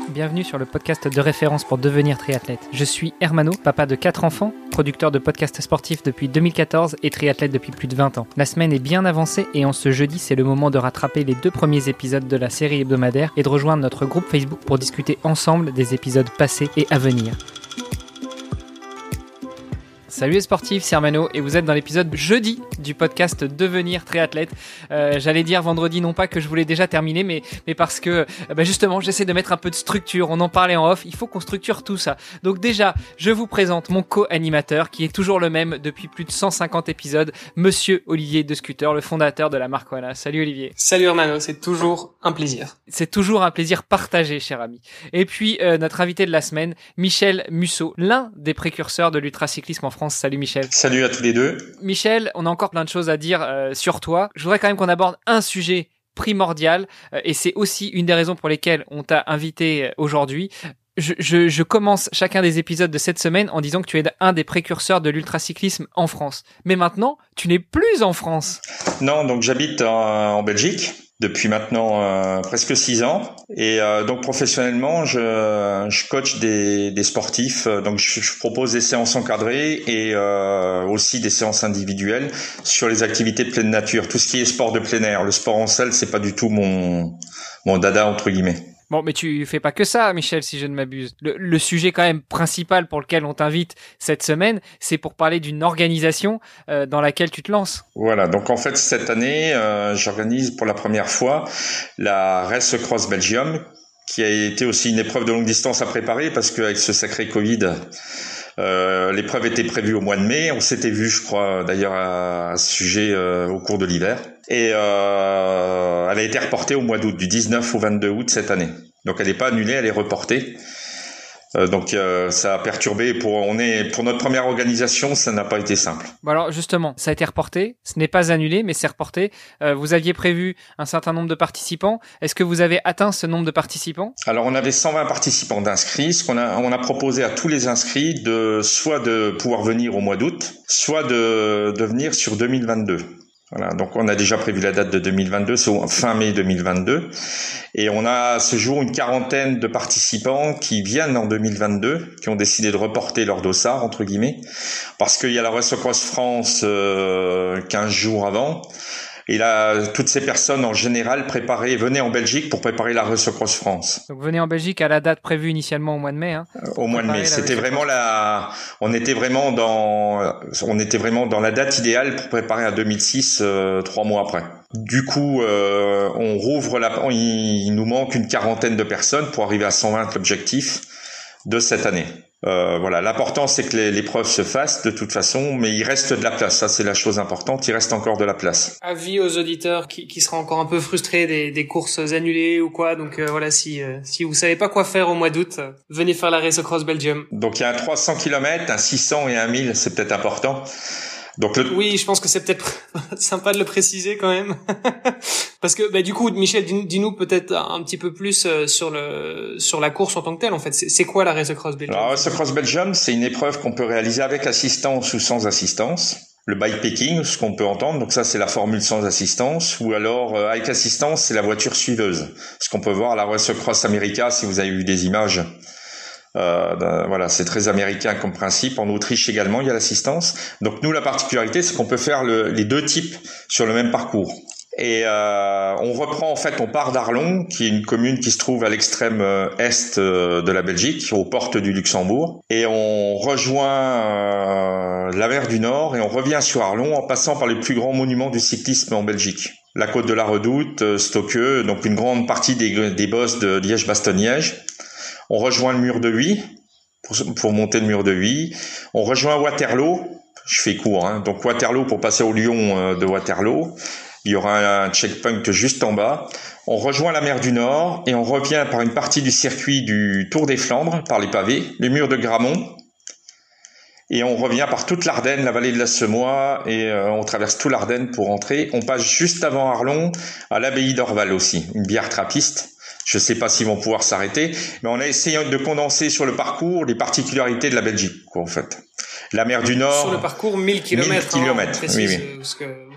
bienvenue sur le podcast de référence pour devenir triathlète. Je suis Hermano, papa de 4 enfants, producteur de podcasts sportifs depuis 2014 et triathlète depuis plus de 20 ans. La semaine est bien avancée et en ce jeudi, c'est le moment de rattraper les 2 premiers épisodes de la série hebdomadaire et de rejoindre notre groupe Facebook pour discuter ensemble des épisodes passés et à venir. Salut les sportifs, c'est Hermano et vous êtes dans l'épisode jeudi du podcast Devenir triathlète. J'allais dire vendredi, non pas que je voulais déjà terminer, mais parce que justement j'essaie de mettre un peu de structure. On en parlait en off, il faut qu'on structure tout ça. Donc déjà, je vous présente mon co-animateur qui est toujours le même depuis plus de 150 épisodes, Monsieur Olivier De Scuter, le fondateur de la marque Oana. Salut Olivier. Salut Hermano, c'est toujours un plaisir. C'est toujours un plaisir partagé, cher ami. Et puis notre invité de la semaine, Michel Musso, l'un des précurseurs de l'ultracyclisme en France. Salut Michel. Salut à tous les deux. Michel, on a encore plein de choses à dire sur toi. Je voudrais quand même qu'on aborde un sujet primordial et c'est aussi une des raisons pour lesquelles on t'a invité aujourd'hui. Je commence chacun des épisodes de cette semaine en disant que tu es un des précurseurs de l'ultracyclisme en France. Mais maintenant, tu n'es plus en France. Non, donc j'habite en Belgique depuis maintenant presque 6 ans et donc professionnellement je coach des sportifs, donc je propose des séances encadrées et aussi des séances individuelles sur les activités de pleine nature, tout ce qui est sport de plein air. Le sport en salle, c'est pas du tout mon dada entre guillemets. Bon, mais tu fais pas que ça, Michel, si je ne m'abuse. Le sujet quand même principal pour lequel on t'invite cette semaine, c'est pour parler d'une organisation dans laquelle tu te lances. Voilà, donc en fait cette année, j'organise pour la première fois la Race Cross Belgium, qui a été aussi une épreuve de longue distance à préparer parce qu'avec ce sacré Covid, l'épreuve était prévue au mois de mai. On s'était vu, je crois, d'ailleurs à ce sujet au cours de l'hiver. Et elle a été reportée au mois d'août, du 19 au 22 août cette année. Donc elle n'est pas annulée, elle est reportée. Donc ça a perturbé. Pour notre première organisation, ça n'a pas été simple. Bon alors justement, ça a été reporté. Ce n'est pas annulé, mais c'est reporté. Vous aviez prévu un certain nombre de participants. Est-ce que vous avez atteint ce nombre de participants ? Alors on avait 120 participants d'inscrits. On a proposé à tous les inscrits soit de pouvoir venir au mois d'août, soit de venir sur 2022. Voilà, donc on a déjà prévu la date de 2022, c'est fin mai 2022, et on a à ce jour une quarantaine de participants qui viennent en 2022, qui ont décidé de reporter leur dossard entre guillemets, parce qu'il y a la Race Cross France 15 jours avant. Et là, toutes ces personnes, en général, venaient en Belgique pour préparer la Race Cross France. Donc, venez en Belgique à la date prévue initialement au mois de mai. Au mois de mai. C'était vraiment on était vraiment dans la date idéale pour préparer à 2006, 3 mois après. Du coup, on rouvre il nous manque une quarantaine de personnes pour arriver à 120 l'objectif de cette année. Voilà, l'important c'est que l'épreuve se fasse de toute façon, mais il reste de la place, ça c'est la chose importante, il reste encore de la place. Avis aux auditeurs qui seraient encore un peu frustrés des courses annulées ou quoi, donc voilà, si vous savez pas quoi faire au mois d'août, venez faire la Race Cross Belgium. Donc il y a un 300 km, un 600 et un 1000, c'est peut-être important. Donc Oui, je pense que c'est peut-être sympa de le préciser quand même. Parce que du coup, Michel, dis-nous peut-être un petit peu plus sur la course en tant que telle en fait. C'est quoi la Race Cross Belgium ? Alors, la Race Cross Belgium, c'est une épreuve qu'on peut réaliser avec assistance ou sans assistance. Le bikepacking, ce qu'on peut entendre, donc ça c'est la formule sans assistance, ou alors avec assistance, c'est la voiture suiveuse. Ce qu'on peut voir à la Race Cross America, si vous avez vu des images. Voilà, c'est très américain comme principe. En Autriche également, il y a l'assistance. Donc nous, la particularité, c'est qu'on peut faire les 2 types sur le même parcours. Et on part d'Arlon, qui est une commune qui se trouve à l'extrême est de la Belgique, aux portes du Luxembourg, et on rejoint la mer du Nord et on revient sur Arlon en passant par les plus grands monuments du cyclisme en Belgique. La côte de la Redoute, Stokke, donc une grande partie des bosses de Liège-Bastogne-Liège. On rejoint le mur de Huy pour monter le mur de Huy. On rejoint Waterloo. Je fais court, donc Waterloo pour passer au Lyon de Waterloo. Il y aura un checkpoint juste en bas. On rejoint la mer du Nord et on revient par une partie du circuit du Tour des Flandres, par les pavés, les murs de Grammont. Et on revient par toute l'Ardenne, la vallée de la Semois, et on traverse tout l'Ardenne pour rentrer. On passe juste avant Arlon à l'abbaye d'Orval aussi, une bière trappiste. Je ne sais pas s'ils vont pouvoir s'arrêter, mais on a essayé de condenser sur le parcours les particularités de la Belgique, quoi, en fait. La mer du Nord. Sur le parcours, 1000 km. 1000 km, oui. Parce que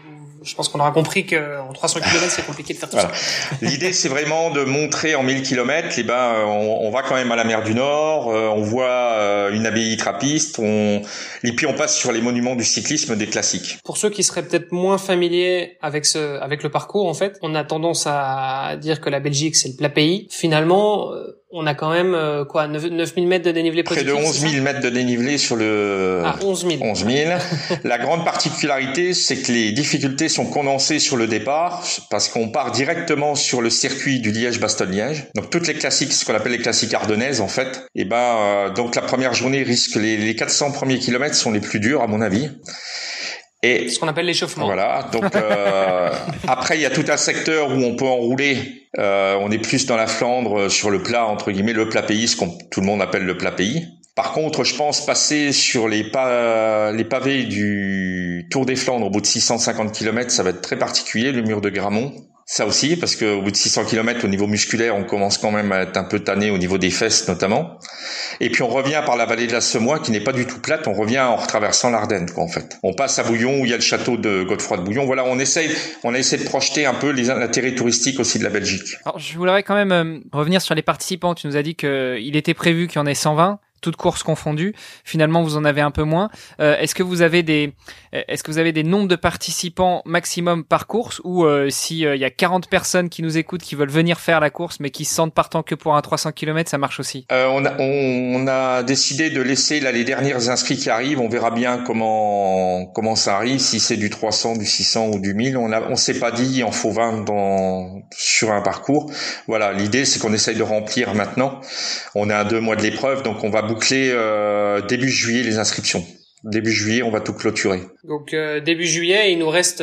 je pense qu'on aura compris qu'en 300 km, c'est compliqué de faire tout ça. L'idée, c'est vraiment de montrer en 1000 km, on va quand même à la mer du Nord, on voit une abbaye trappiste, et puis on passe sur les monuments du cyclisme des classiques. Pour ceux qui seraient peut-être moins familiers avec le parcours, en fait, on a tendance à dire que la Belgique, c'est le plat pays. Finalement, on a quand même 9000 mètres de dénivelé positif. Près de 11 000 mètres de dénivelé sur le... 11 000. 11 000. La grande particularité, c'est que les difficultés sont condensées sur le départ, parce qu'on part directement sur le circuit du Liège-Bastogne-Liège. Donc toutes les classiques, ce qu'on appelle les classiques ardennaises, en fait. Donc la première journée risque les 400 premiers kilomètres sont les plus durs, à mon avis. Et ce qu'on appelle l'échauffement. Voilà. Donc après, il y a tout un secteur où on peut enrouler. On est plus dans la Flandre, sur le plat entre guillemets, le plat pays, ce qu'on tout le monde appelle le plat pays. Par contre, je pense passer sur les pavés du Tour des Flandres au bout de 650 km, ça va être très particulier, le mur de Grammont. Ça aussi, parce qu'au bout de 600 km, au niveau musculaire, on commence quand même à être un peu tanné au niveau des fesses notamment. Et puis on revient par la vallée de la Semois, qui n'est pas du tout plate, on revient en retraversant l'Ardenne, quoi, en fait. On passe à Bouillon, où il y a le château de Godefroy de Bouillon. Voilà, on essaie de projeter un peu l'intérêt touristique aussi de la Belgique. Alors, je voudrais quand même revenir sur les participants. Tu nous as dit qu'il était prévu qu'il y en ait 120. Toutes courses confondues. Finalement, vous en avez un peu moins. Est-ce que vous avez des nombres de participants maximum par course, ou s'il y a 40 personnes qui nous écoutent, qui veulent venir faire la course, mais qui se sentent partant que pour un 300 km, ça marche aussi? On a décidé de laisser là les derniers inscrits qui arrivent. On verra bien comment ça arrive, si c'est du 300, du 600 ou du 1000. On s'est pas dit il en faut 20 sur un parcours. Voilà, l'idée c'est qu'on essaye de remplir maintenant. On est à 2 mois de l'épreuve, donc on va boucler début juillet les inscriptions. Début juillet, on va tout clôturer. Donc début juillet, il nous reste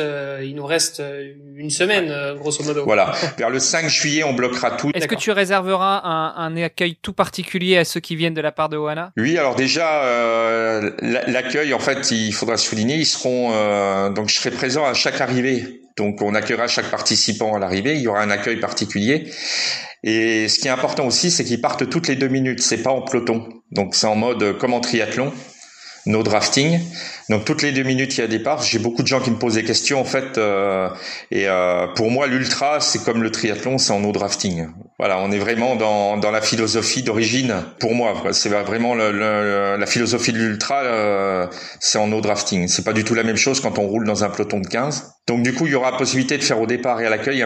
une semaine grosso modo. Voilà. Vers le 5 juillet, on bloquera tout. Est-ce que tu réserveras un accueil tout particulier à ceux qui viennent de la part de Oana? Oui, alors déjà l'accueil, en fait, il faudra souligner, ils seront donc je serai présent à chaque arrivée. Donc on accueillera chaque participant à l'arrivée, il y aura un accueil particulier. Et ce qui est important aussi, c'est qu'ils partent toutes les 2 minutes, c'est pas en peloton. Donc c'est en mode comme en triathlon, no drafting. Donc toutes les 2 minutes, il y a des départ. J'ai beaucoup de gens qui me posent des questions en fait. Pour moi, l'ultra, c'est comme le triathlon, c'est en no drafting. Voilà, on est vraiment dans la philosophie d'origine. Pour moi, c'est vraiment la philosophie de l'ultra, c'est en no drafting. C'est pas du tout la même chose quand on roule dans un peloton de 15. Donc du coup, il y aura possibilité de faire au départ et à l'accueil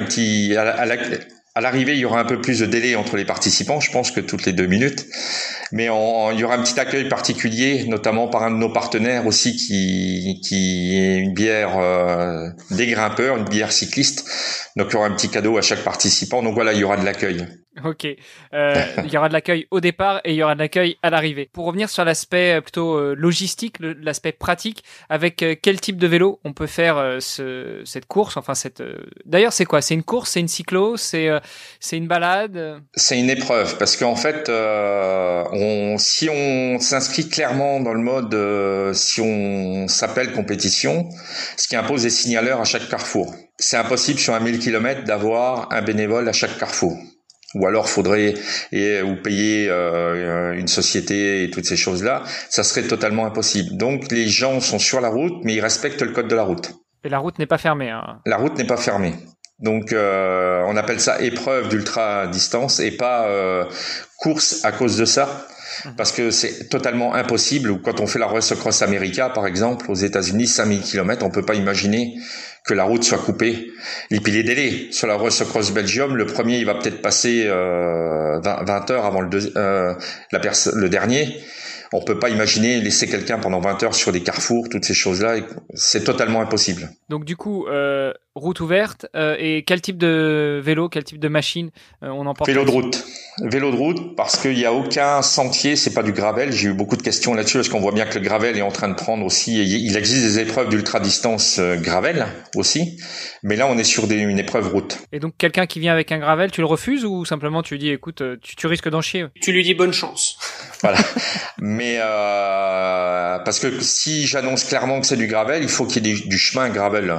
à l'arrivée, il y aura un peu plus de délai entre les participants, je pense que toutes les 2 minutes. Mais il y aura un petit accueil particulier, notamment par un de nos partenaires aussi, qui est une bière des grimpeurs, une bière cycliste. Donc il y aura un petit cadeau à chaque participant. Donc voilà, il y aura de l'accueil. Ok. Il y aura de l'accueil au départ et il y aura de l'accueil à l'arrivée. Pour revenir sur l'aspect plutôt logistique, l'aspect pratique, avec quel type de vélo on peut faire cette course, enfin D'ailleurs, c'est quoi? C'est une course, c'est une cyclo, c'est une balade? C'est une épreuve, parce qu'en fait, si on s'inscrit clairement dans le mode, si on s'appelle compétition, ce qui impose des signaleurs à chaque carrefour. C'est impossible sur 1000 km d'avoir un bénévole à chaque carrefour. Ou alors faudrait ou payer une société et toutes ces choses-là, ça serait totalement impossible. Donc les gens sont sur la route, mais ils respectent le code de la route. Et la route n'est pas fermée. Hein. La route n'est pas fermée. Donc on appelle ça épreuve d'ultra distance et pas course à cause de ça. Parce que c'est totalement impossible. Ou quand on fait la Race Across America, par exemple, aux États-Unis, 5000 km, on peut pas imaginer que la route soit coupée. Et puis les délais. Sur la Race Across Belgium, le premier, il va peut-être passer 20 heures avant le dernier. On peut pas imaginer laisser quelqu'un pendant 20 heures sur des carrefours, toutes ces choses-là. C'est totalement impossible. Donc du coup, route ouverte. Et quel type de vélo, quel type de machine on emporte? Vélo de route. Vélo de route, parce qu'il y a aucun sentier, c'est pas du gravel. J'ai eu beaucoup de questions là-dessus, parce qu'on voit bien que le gravel est en train de prendre aussi. Il existe des épreuves d'ultra distance gravel aussi, mais là on est sur une épreuve route. Et donc quelqu'un qui vient avec un gravel, tu le refuses ou simplement tu lui dis écoute, tu risques d'en chier? Tu lui dis bonne chance. Voilà. Mais parce que si j'annonce clairement que c'est du gravel, il faut qu'il y ait du chemin gravel.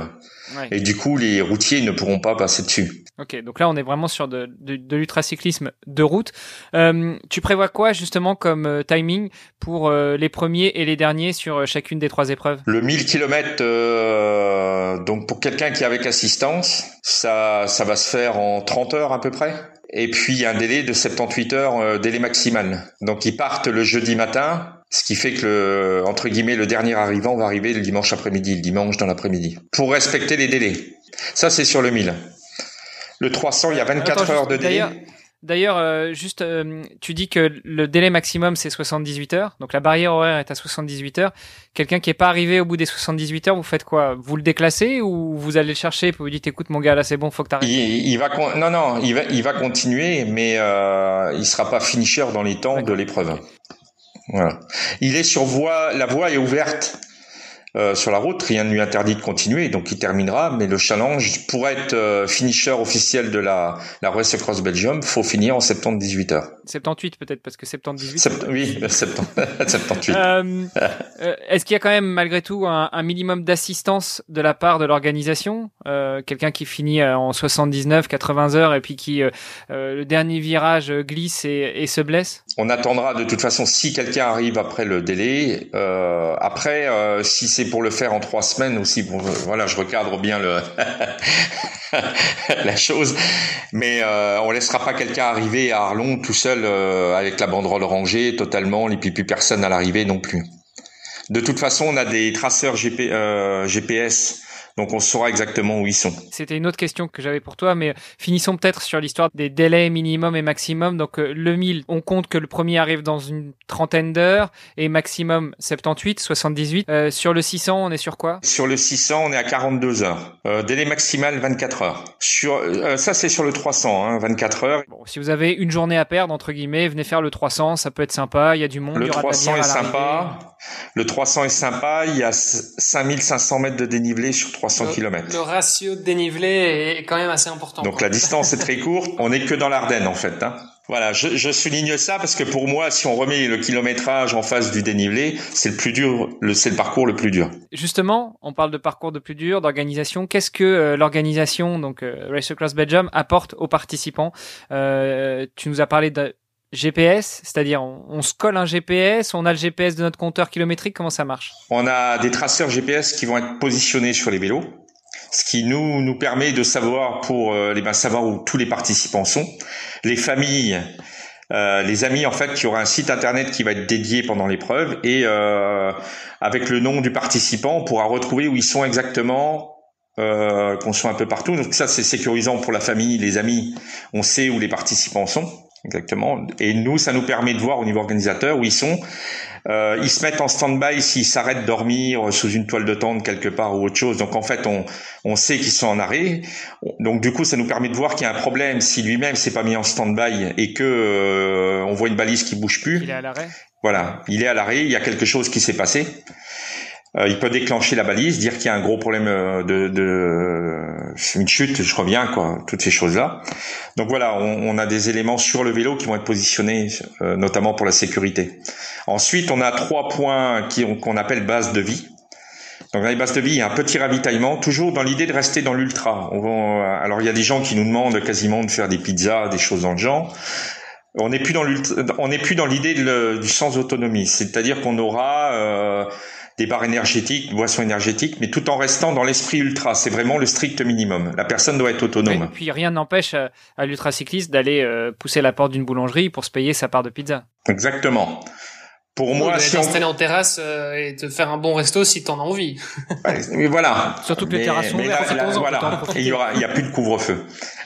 Ouais. Et du coup, les routiers ne pourront pas passer dessus. Ok, donc là on est vraiment sur de l'ultracyclisme de route. Tu prévois quoi justement comme timing pour les premiers et les derniers sur chacune des 3 épreuves? Le 1000 km, donc pour quelqu'un qui est avec assistance, ça va se faire en 30 heures à peu près. Et puis un délai de 78 heures, délai maximal. Donc ils partent le jeudi matin, ce qui fait que entre guillemets le dernier arrivant va arriver le dimanche après-midi, le dimanche dans l'après-midi, pour respecter les délais. Ça c'est sur le 1000. Le 300, il y a 24 heures de délai. D'ailleurs, tu dis que le délai maximum c'est 78 heures, donc la barrière horaire est à 78 heures. Quelqu'un qui est pas arrivé au bout des 78 heures, vous faites quoi? Vous le déclassez ou vous allez le chercher et vous dites écoute mon gars là c'est bon, faut que t'arrêtes? Il va continuer, mais il sera pas finisher dans les temps de l'épreuve. Voilà. Il est sur voie, la voie est ouverte. Sur la route, rien ne lui interdit de continuer, donc il terminera, mais le challenge, pour être finisher officiel de la Race Across Belgium, faut finir en 78 heures. 78 peut-être, parce que 78... Oui, 78. Est-ce qu'il y a quand même, malgré tout, un minimum d'assistance de la part de l'organisation? Quelqu'un qui finit en 79, 80 heures, et puis qui, le dernier virage, glisse et se blesse? On attendra de toute façon si quelqu'un arrive après le délai. Après, si c'est pour le faire en 3 semaines aussi, bon, voilà, je recadre bien la chose, mais on laissera pas quelqu'un arriver à Arlon tout seul avec la banderole rangée totalement, et puis plus personne à l'arrivée non plus. De toute façon, on a des traceurs GPS. Donc on saura exactement où ils sont. C'était une autre question que j'avais pour toi, mais finissons peut-être sur l'histoire des délais minimum et maximum. Donc le 1000, on compte que le premier arrive dans une 30aine d'heures et maximum 78, 78. Sur le 600, on est sur quoi? Sur le 600, on est à 42 heures. Délai maximal 24 heures. Ça c'est sur le 300, 24 heures. Bon, si vous avez une journée à perdre entre guillemets, venez faire le 300, ça peut être sympa. Il y a du monde. Le 300 est sympa. Le 300 est sympa. Il y a 5500 mètres de dénivelé sur 300 km. Le ratio de dénivelé est quand même assez important. Donc la distance est très courte. On n'est que dans l'Ardenne en fait. Voilà, je souligne ça parce que pour moi, si on remet le kilométrage en face du dénivelé, c'est le plus dur, c'est le parcours le plus dur. Justement, on parle de parcours de plus dur, d'organisation. Qu'est-ce que l'organisation, donc Race Across Belgium, apporte aux participants? Tu nous as parlé de GPS, c'est-à-dire on se colle un GPS, on a le GPS de notre compteur kilométrique, comment ça marche? On a des traceurs GPS qui vont être positionnés sur les vélos, ce qui nous permet de savoir savoir où tous les participants sont. Les familles, les amis en fait, qui aura un site internet qui va être dédié pendant l'épreuve et avec le nom du participant, on pourra retrouver où ils sont exactement. Qu'on soit un peu partout. Donc ça c'est sécurisant pour la famille, les amis. On sait où les participants sont. Exactement. Et nous, ça nous permet de voir au niveau organisateur où ils sont. Ils se mettent en stand-by s'ils s'arrêtent de dormir sous une toile de tente quelque part ou autre chose. Donc en fait, on sait qu'ils sont en arrêt. Donc du coup, ça nous permet de voir qu'il y a un problème si lui-même s'est pas mis en stand-by et que on voit une balise qui bouge plus. Il est à l'arrêt. Voilà, il est à l'arrêt. Il y a quelque chose qui s'est passé. Il peut déclencher la balise, dire qu'il y a un gros problème une chute, je reviens, quoi, toutes ces choses-là. Donc voilà, on a des éléments sur le vélo qui vont être positionnés, notamment pour la sécurité. Ensuite, on a 3 points qu'on appelle base de vie. Donc dans les bases de vie, il y a un petit ravitaillement, toujours dans l'idée de rester dans l'ultra. Alors il y a des gens qui nous demandent quasiment de faire des pizzas, des choses dans le genre. On n'est plus dans l'idée du sans autonomie, c'est-à-dire qu'on aura des barres énergétiques, boissons énergétiques, mais tout en restant dans l'esprit ultra. C'est vraiment le strict minimum. La personne doit être autonome. Et puis rien n'empêche à l'ultracycliste d'aller pousser la porte d'une boulangerie pour se payer sa part de pizza. Exactement. Exactement. Pour moi, si t'installer en terrasse et te faire un bon resto si t'en as envie. Mais voilà. Surtout que les terrasses sont ouvertes. Voilà. Il y a plus de couvre-feu.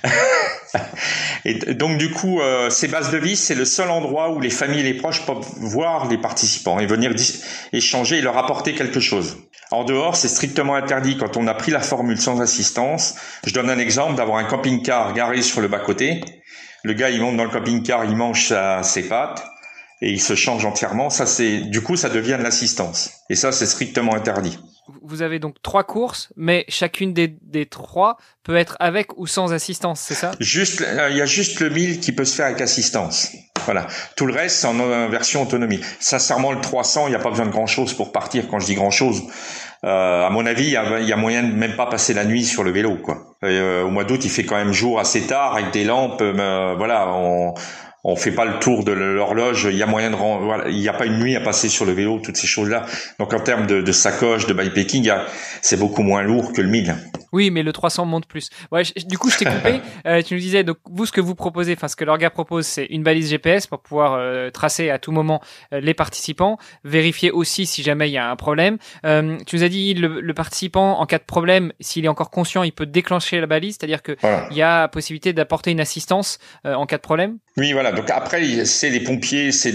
Et donc du coup, ces bases de vie, c'est le seul endroit où les familles et les proches peuvent voir les participants et venir échanger et leur apporter quelque chose. En dehors, c'est strictement interdit. Quand on a pris la formule sans assistance, je donne un exemple d'avoir un camping-car garé sur le bas-côté. Le gars, il monte dans le camping-car, il mange ses pâtes. Et il se change entièrement. Ça, du coup, ça devient de l'assistance. Et ça, c'est strictement interdit. Vous avez donc 3 courses, mais chacune des 3 peut être avec ou sans assistance, c'est ça? Il y a juste le 1000 qui peut se faire avec assistance. Voilà. Tout le reste, c'est en version autonomie. Sincèrement, le 300, il n'y a pas besoin de grand chose pour partir. Quand je dis grand chose, À mon avis, il y a moyen de même pas passer la nuit sur le vélo, quoi. Au mois d'août, il fait quand même jour assez tard avec des lampes. Voilà, on fait pas le tour de l'horloge. Il y a moyen voilà, il y a pas une nuit à passer sur le vélo, toutes ces choses-là. Donc en termes de sacoche, de bikepacking, c'est beaucoup moins lourd que le 1000. Oui, mais le 300 monte plus. Ouais, du coup, je t'ai coupé. Tu nous disais, donc, vous, ce que vous proposez, enfin, ce que l'orga propose, c'est une balise GPS pour pouvoir tracer à tout moment les participants, vérifier aussi si jamais il y a un problème. Tu nous as dit, le participant, en cas de problème, s'il est encore conscient, il peut déclencher la balise, c'est-à-dire que il y a possibilité d'apporter une assistance en cas de problème. Oui, voilà. Donc après, c'est les pompiers, c'est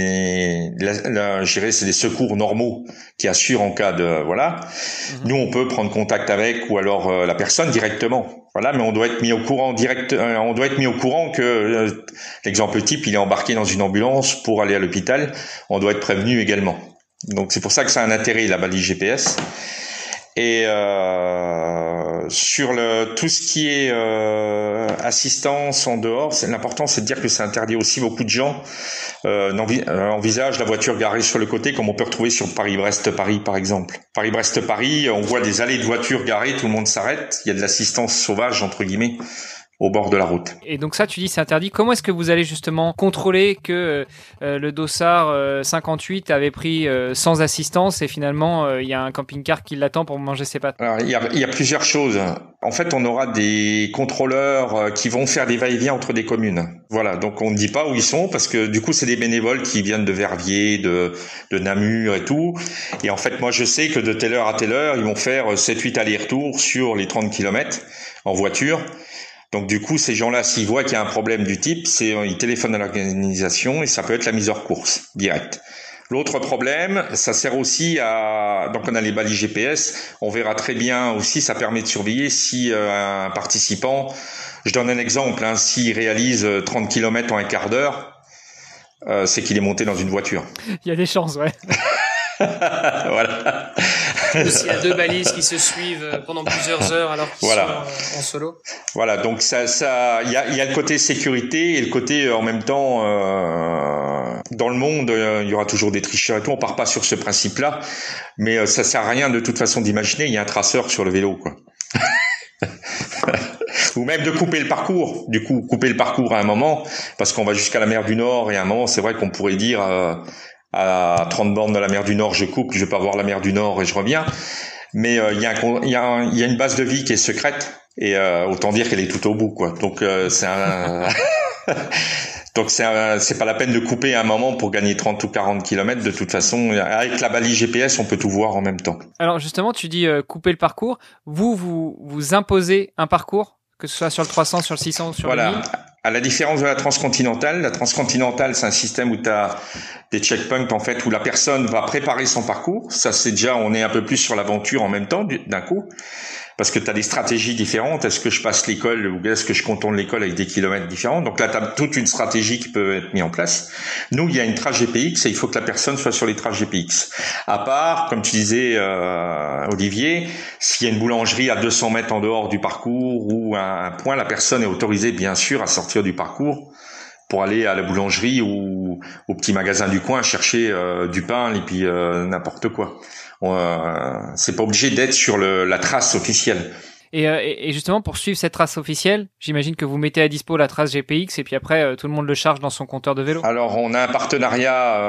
je dirais, c'est des secours normaux qui assurent en cas de, voilà. Nous, on peut prendre contact avec, ou alors la personne directement. Voilà, mais on doit être mis au courant on doit être mis au courant que l'exemple type, il est embarqué dans une ambulance pour aller à l'hôpital. On doit être prévenu également. Donc c'est pour ça que ça a un intérêt, la balise GPS. Et sur tout ce qui est assistance en dehors, l'important c'est de dire que c'est interdit aussi. Beaucoup de gens envisagent la voiture garée sur le côté, comme on peut retrouver sur Paris-Brest-Paris par exemple. Paris-Brest-Paris, on voit des allées de voitures garées, tout le monde s'arrête. Il y a de l'assistance sauvage entre guillemets au bord de la route. Et donc ça, tu dis c'est interdit. Comment est-ce que vous allez justement contrôler que le Dossard 58 avait pris sans assistance et finalement il y a un camping-car qui l'attend pour manger ses pâtes? Alors, il y a plusieurs choses. En fait, on aura des contrôleurs qui vont faire des va-et-vient entre des communes. Voilà, donc on ne dit pas où ils sont parce que du coup, c'est des bénévoles qui viennent de Verviers, de Namur et tout. Et en fait, moi, je sais que de telle heure à telle heure, ils vont faire 7-8 allers-retours sur les 30 km en voiture. Donc du coup, ces gens-là, s'ils voient qu'il y a un problème du type, ils téléphonent à l'organisation et ça peut être la mise hors course directe. L'autre problème, ça sert aussi donc on a les balises GPS, on verra très bien aussi, ça permet de surveiller si un participant, je donne un exemple, s'il réalise 30 km en un quart d'heure, c'est qu'il est monté dans une voiture. Il y a des chances, ouais. Voilà. S'il y a deux balises qui se suivent pendant plusieurs heures alors qu'ils sont en solo. Voilà, donc ça, il y a le côté sécurité et le côté en même temps dans le monde, il y aura toujours des tricheurs et tout. On part pas sur ce principe-là, mais ça sert à rien de toute façon d'imaginer. Il y a un traceur sur le vélo, quoi. Ou même de couper le parcours. Du coup, couper le parcours à un moment, parce qu'on va jusqu'à la mer du Nord et à un moment, c'est vrai qu'on pourrait dire. À 30 bornes de la mer du Nord, je coupe, je vais pas voir la mer du Nord et je reviens. Mais il y a une base de vie qui est secrète et autant dire qu'elle est tout au bout, quoi. Donc c'est pas la peine de couper à un moment pour gagner 30 ou 40 km. De toute façon, avec la balise GPS, on peut tout voir en même temps. Alors justement, tu dis couper le parcours. Vous imposez un parcours, que ce soit sur le 300, sur le 600, sur le 1000. À la différence de la transcontinentale, c'est un système où tu as des checkpoints en fait où la personne va préparer son parcours. Ça c'est déjà, on est un peu plus sur l'aventure en même temps d'un coup. Parce que tu as des stratégies différentes. Est-ce que je passe l'école ou est-ce que je contourne l'école avec des kilomètres différents? Donc là, tu as toute une stratégie qui peut être mise en place. Nous, il y a une trace GPX et il faut que la personne soit sur les traces GPX. À part, comme tu disais, Olivier, s'il y a une boulangerie à 200 mètres en dehors du parcours ou un point, la personne est autorisée, bien sûr, à sortir du parcours pour aller à la boulangerie ou au petit magasin du coin chercher du pain et puis n'importe quoi. C'est pas obligé d'être sur la trace officielle. Et justement, pour suivre cette trace officielle, j'imagine que vous mettez à dispo la trace GPX et puis après, tout le monde le charge dans son compteur de vélo. Alors, on a un partenariat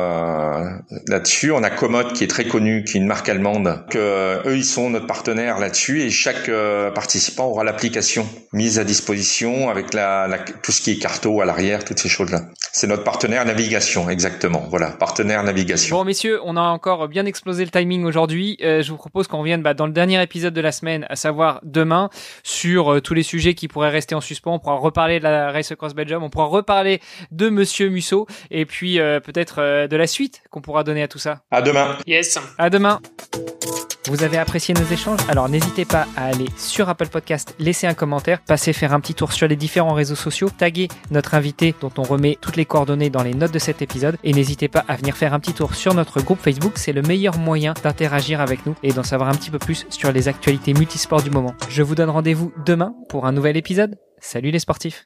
là-dessus. On a Komoot qui est très connu, qui est une marque allemande. Eux, ils sont notre partenaire là-dessus et chaque participant aura l'application mise à disposition avec tout ce qui est carto à l'arrière, toutes ces choses-là. C'est notre partenaire navigation, exactement. Voilà, partenaire navigation. Bon, messieurs, on a encore bien explosé le timing aujourd'hui. Je vous propose qu'on revienne dans le dernier épisode de la semaine, à savoir demain, sur tous les sujets qui pourraient rester en suspens. On pourra reparler de la Race Across Belgium, on pourra reparler de Monsieur Musso et puis peut-être de la suite qu'on pourra donner à tout ça. À demain. Yes. À demain. Vous avez apprécié nos échanges? Alors n'hésitez pas à aller sur Apple Podcast, laisser un commentaire, passer faire un petit tour sur les différents réseaux sociaux, taguer notre invité dont on remet toutes les coordonnées dans les notes de cet épisode et n'hésitez pas à venir faire un petit tour sur notre groupe Facebook, c'est le meilleur moyen d'interagir avec nous et d'en savoir un petit peu plus sur les actualités multisports du moment. Je vous donne rendez-vous demain pour un nouvel épisode. Salut les sportifs!